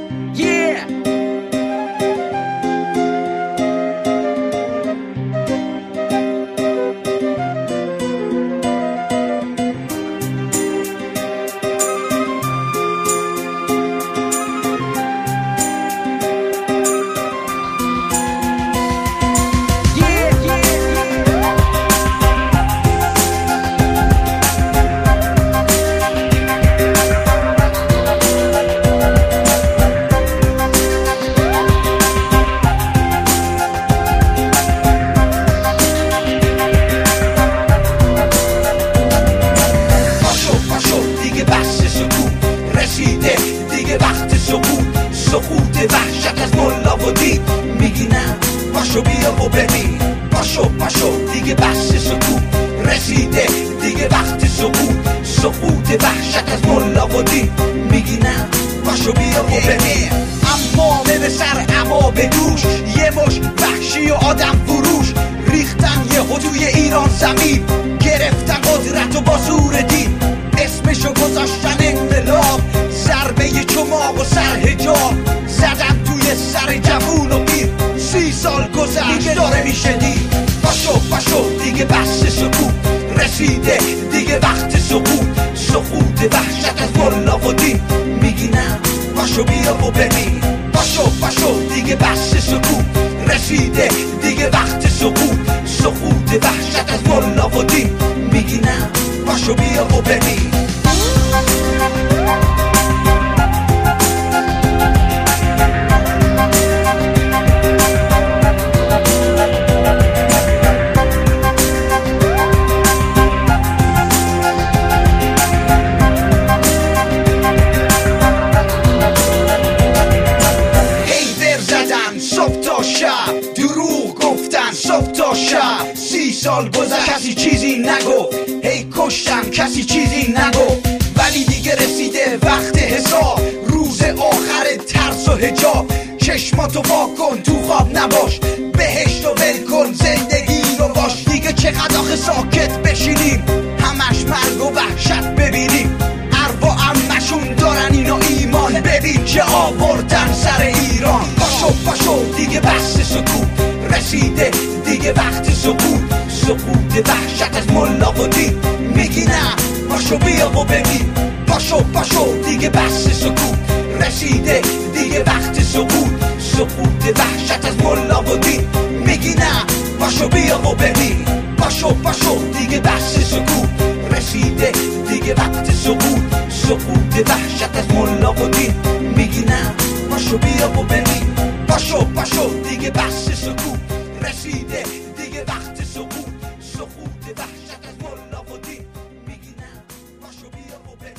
Yeah. سقوط وحشت از ملا و دین میگی نه پاشو بیا و ببین پاشو دیگه بس سکوت رسیده دیگه وقت سقوط وحشت از ملا و دین میگی نه پاشو بیا و ببین اما به سر اما به دوش یه مش وحشی و آدم فروش ریختن یه توی ایران زمین گرفتن قدرت و با زور دین اسمشو گذاشتن انقلاب ضربه چماق و سرحجاب زدن توی سر جوون و پیر 30 سال گذشت داره میشه دیر پاشو دیگه بس سکوت رسیده دیگه وقت سقوط وحشت از ملا و دین میگی نه پاشو بیا و ببین پاشو دیگه بس سکوت رسیده دیگه وقت سقوط وحشت از ملا و دین میگی نه پاشو بیا و ببین صبح تا شب دروغ گفتن صبح تا شب 30 سال گذشت کسی چیزی نگفت هی کشتن کسی چیزی نگفت ولی دیگه رسیده وقت حساب روز آخر ترس و حجاب چشماتو وا کن تو خواب نباش بهشت و ول کن زندگی رو باش دیگه چقدر آخه ساکت بشینیم همش مرگ و وحشت ببینیم اروا امشون دارن اینو ایمان ببین چه آوردن سر ایران پاشو دیگه بس سکوت رسیده دیگه وقت سقوط وحشت از ملا و دین میگی نه پاشو بیا و ببین پاشو دیگه بس سکوت رسیده دیگه وقت سقوط وحشت از ملا و دین میگی نه پاشو بیا و ببین پاشو دیگه بس سکوت رسیده دیگه وقت سقوط وحشت از ملا و دین میگی نه پاشو بیا و ببین پاشو دیگه بس سکوت رسیده دیگه وقت سقوط وحشت از ملا و دین میگی نه پاشو بیا و ببین